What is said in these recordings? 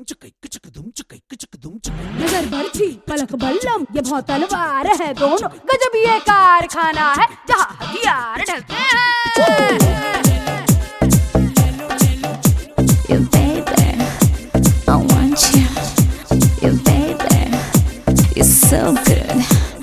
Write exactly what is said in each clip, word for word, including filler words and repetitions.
नजर बरछी पलक बल्लम ये बहुत तलवार है दोनों गजब ये कारखाना है जहाँ हथियार ढलते हैं। You baby, I want you. You baby, you're so good.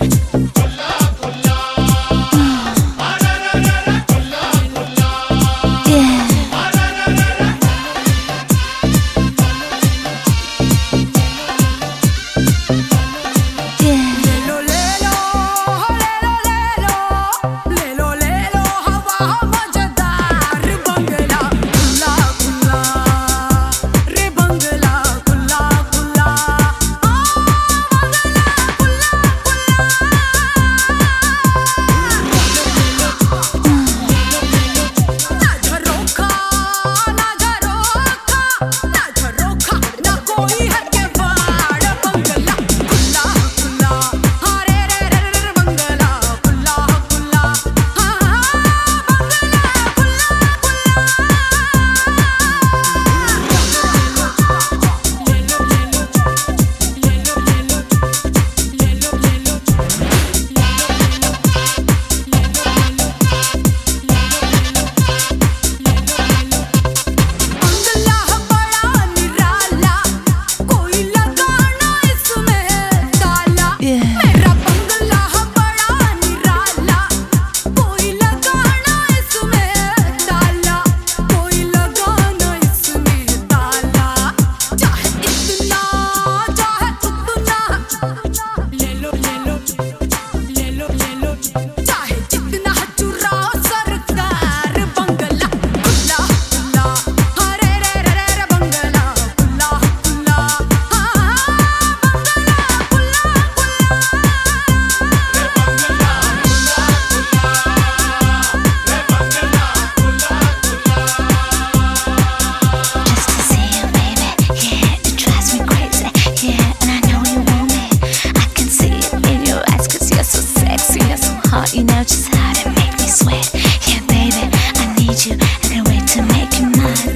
You know just how to make me sweat. Yeah, baby, I need you. I can't wait to make you mine.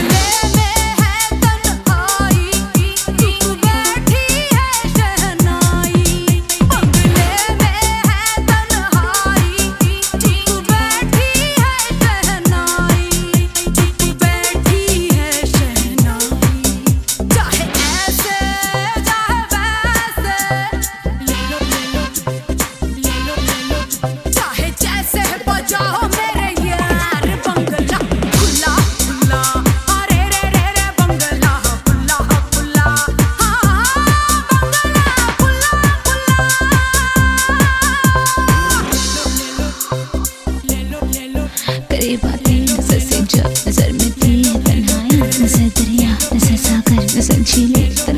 करीब आती नजर से जब नजर में थी तन्हाई नजर दरिया नजर सागर नजर झीलें